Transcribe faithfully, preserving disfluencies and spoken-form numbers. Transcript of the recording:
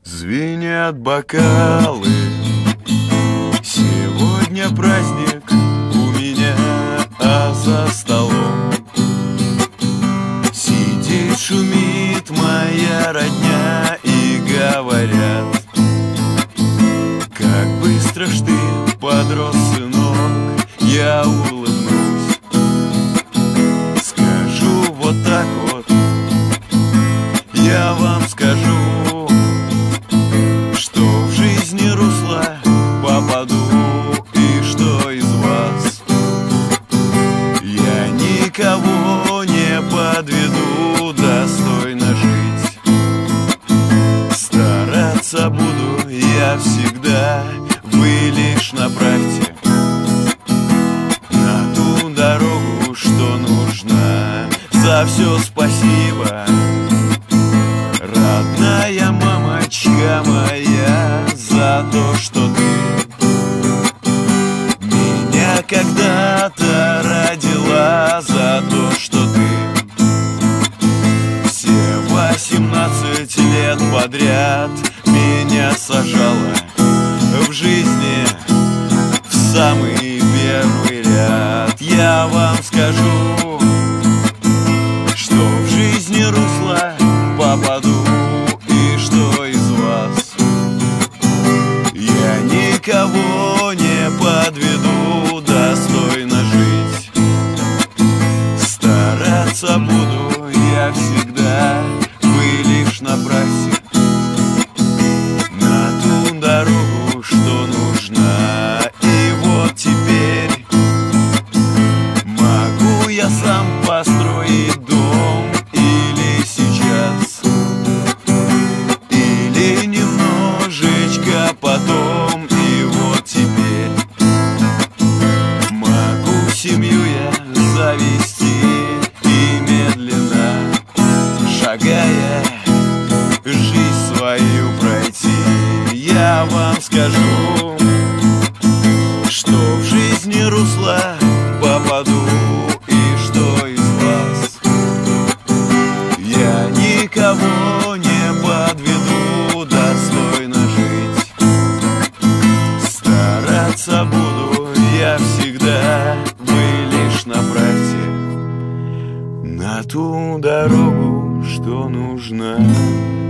Звенят бокалы, сегодня праздник у меня, а за столом сидит, шумит моя родня и говорят: как быстро ж ты подрос, сынок. Я улыбнусь, скажу вот так вот, я вам скажу, что в жизни русло попаду, и что из вас я никого не подведу, достойно жить стараться буду я всегда. Вы лишь направьте на ту дорогу, что нужна. За все спасибо, родная мамочка моя, за то, что ты меня когда-то родила, за то, что ты все восемнадцать лет подряд меня сажала в жизни в самый первый ряд. Я вам скажу, что в жизни русло попаду, и что из вас я никого не подведу, достойно жить стараться буду я всегда. Вы лишь направьте на ту дорогу, что нужна. И вот теперь могу я сам построить дом, или сейчас, или немножечко потом. И вот теперь могу семью я завести и медленно шагая жизнь свою пройти. Я вам скажу, что в жизни русло попаду, и что из вас я никого не подведу, достойно жить стараться буду я всегда. Вы лишь направьте на ту дорогу, что нужна.